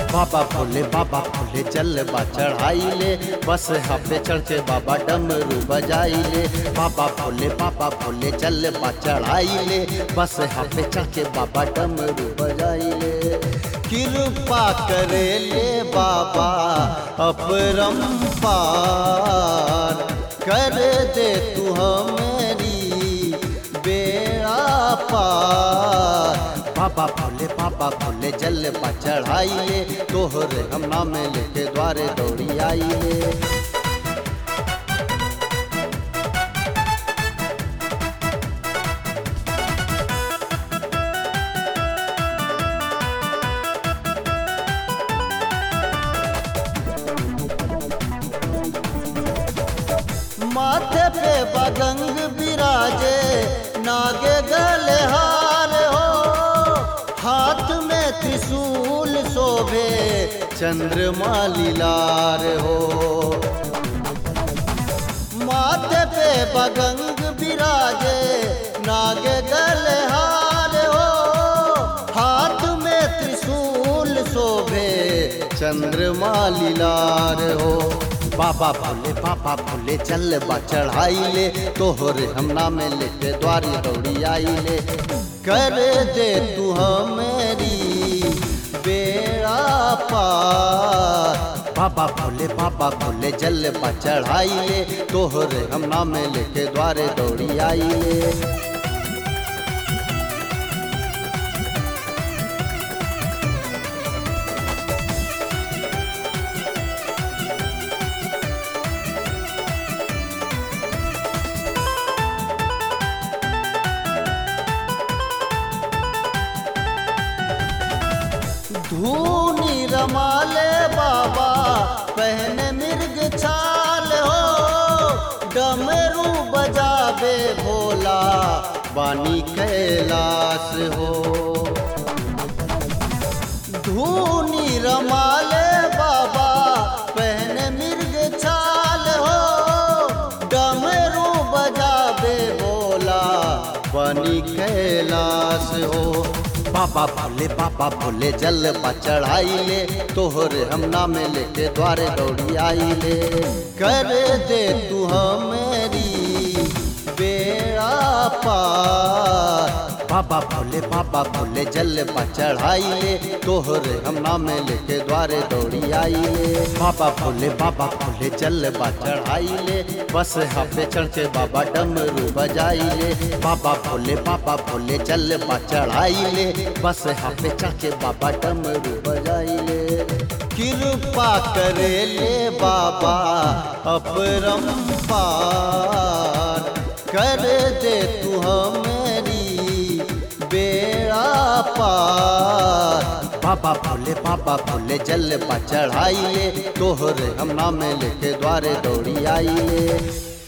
बाबा भोले जलवा चढ़ाई ले, बस पे चढ़ के बाबा डमरू बजाई ले। बाबा भोले जलवा चढ़ाई ले, बस पे चढ़ के बाबा डमरू बजाई ले। कृपा करे ले बाबा अपरंपार, कर दे तू हमेरी बेड़ा पार। बाबा भोले जलवा चढ़ाई ले, तोहरे हम नाम लेके द्वारे दौड़ी आई ले। माथे पे बगंग बिराजे, नागे गले हार हो, हाथ में त्रिशूल शोभे, चंद्रमा लीलार हो। माथे पे बगंग बिराजे, नागे गले हार हो, हाथ में त्रिशूल शोभे, चंद्रमा लीलार हो। बाबा भोले जलवा चढ़ाई ले, तोहरे हम नाम लेके द्वारी दौड़ी आई ले। कर दे तू हमेरी बेड़ा पार। बाबा भोले जलवा चढ़ाई ले, तोहरे हम नाम लेके द्वारे दौड़ी आई ले। धूनी रमाले बाबा, पहने मिर्ग छाल हो, डमरू बजावे भोला, बानी कैलाश हो। धूनी रमाले बाबा, पहने मिर्ग छाल हो, डमरू बजावे भोला, बानी कैलाश हो। बाबा भोले जलवा चढ़ाई ले, तोहरे हम नाम लेके द्वारे दौड़ी आई ले। कर दे तू हमेरी बेड़ा पार। बाबा भोले जलवा चढ़ाई ले, तोहरे हम नाम लेके द्वारे दौड़ी आई ले। बाबा भोले जलवा चढ़ाई ले, बस पे चढ़ के बाबा डमरू बजाई ले। बाबा भोले जलवा चढ़ाई ले, बस पे चढ़ के बाबा डमरू बजाई ले। कृपा करे ले बाबा अपरंपार, कर दे तू हमेरी बेड़ा पार। बाबा भोले जलवा चढ़ाई ले, तोहरे हम नाम लेके द्वारे दौड़ी आई ले।